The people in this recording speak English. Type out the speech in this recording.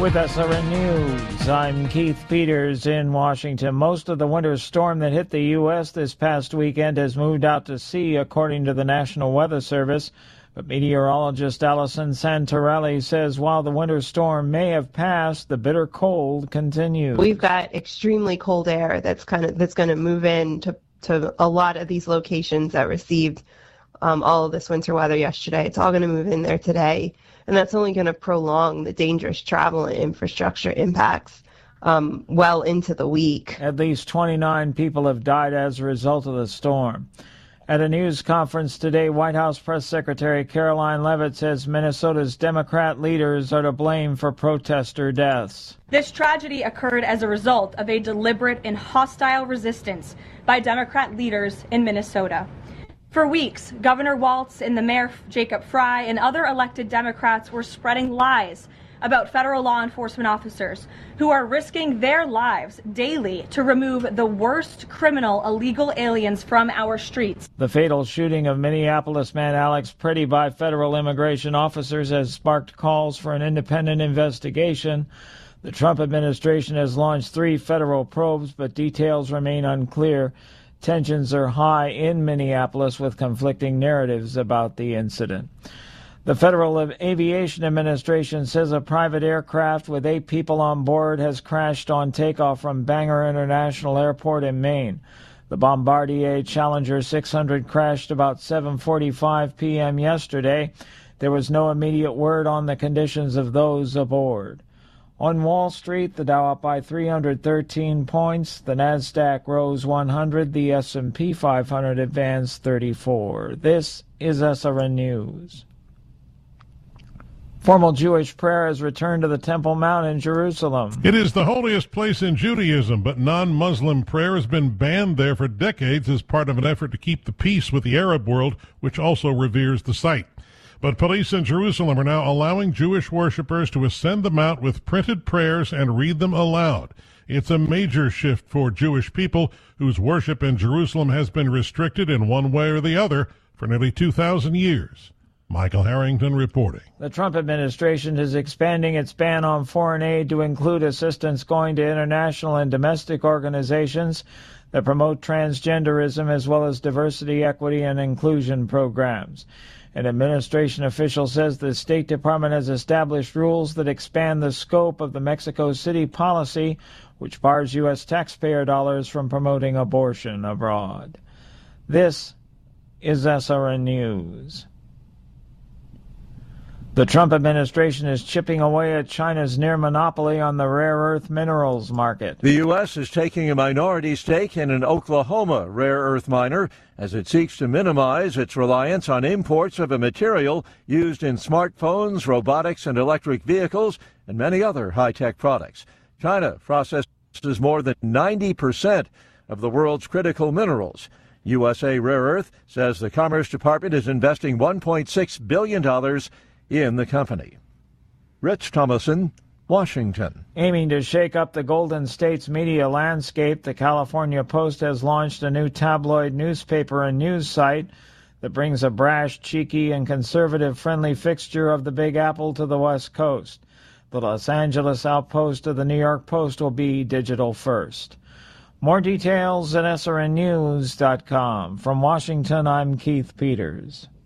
With SRN News, I'm Keith Peters in Washington. Most of the winter storm that hit the U.S. this past weekend has moved out to sea, according to the National Weather Service. But meteorologist Allison Santarelli says while the winter storm may have passed, the bitter cold continues. We've got extremely cold air that's going to move in to a lot of these locations that received all of this winter weather yesterday. It's all going to move in there today. And that's only going to prolong the dangerous travel and infrastructure impacts well into the week. At least 29 people have died as a result of the storm. At a news conference today, White House Press Secretary Caroline Leavitt says Minnesota's Democrat leaders are to blame for protester deaths. This tragedy occurred as a result of a deliberate and hostile resistance by Democrat leaders in Minnesota. For weeks, Governor Walz and the Mayor Jacob Frey and other elected Democrats were spreading lies about federal law enforcement officers who are risking their lives daily to remove the worst criminal illegal aliens from our streets. The fatal shooting of Minneapolis man Alex Pretty by federal immigration officers has sparked calls for an independent investigation. The Trump administration has launched 3 federal probes, but details remain unclear. Tensions are high in Minneapolis with conflicting narratives about the incident. The Federal Aviation Administration says a private aircraft with 8 people on board has crashed on takeoff from Bangor International Airport in Maine. The Bombardier Challenger 600 crashed about 7:45 p.m. yesterday. There was no immediate word on the conditions of those aboard. On Wall Street, the Dow up by 313 points, the Nasdaq rose 100, the S&P 500 advanced 34. This is SRN News. Formal Jewish prayer has returned to the Temple Mount in Jerusalem. It is the holiest place in Judaism, but non-Muslim prayer has been banned there for decades as part of an effort to keep the peace with the Arab world, which also reveres the site. But police in Jerusalem are now allowing Jewish worshippers to ascend the mount with printed prayers and read them aloud. It's a major shift for Jewish people whose worship in Jerusalem has been restricted in one way or the other for nearly 2,000 years. Michael Harrington reporting. The Trump administration is expanding its ban on foreign aid to include assistance going to international and domestic organizations that promote transgenderism as well as diversity, equity, and inclusion programs. An administration official says the State Department has established rules that expand the scope of the Mexico City policy, which bars U.S. taxpayer dollars from promoting abortion abroad. This is SRN News. The Trump administration is chipping away at China's near monopoly on the rare earth minerals market. The U.S. is taking a minority stake in an Oklahoma rare earth miner as it seeks to minimize its reliance on imports of a material used in smartphones, robotics, and electric vehicles, and many other high-tech products. China processes more than 90% of the world's critical minerals. USA Rare Earth says the Commerce Department is investing $1.6 billion in the company. Rich Thomason, Washington. Aiming to shake up the Golden State's media landscape, the California Post has launched a new tabloid newspaper and news site that brings a brash, cheeky, and conservative-friendly fixture of the Big Apple to the West Coast. The Los Angeles outpost of the New York Post will be digital first. More details at srnnews.com. From Washington, I'm Keith Peters.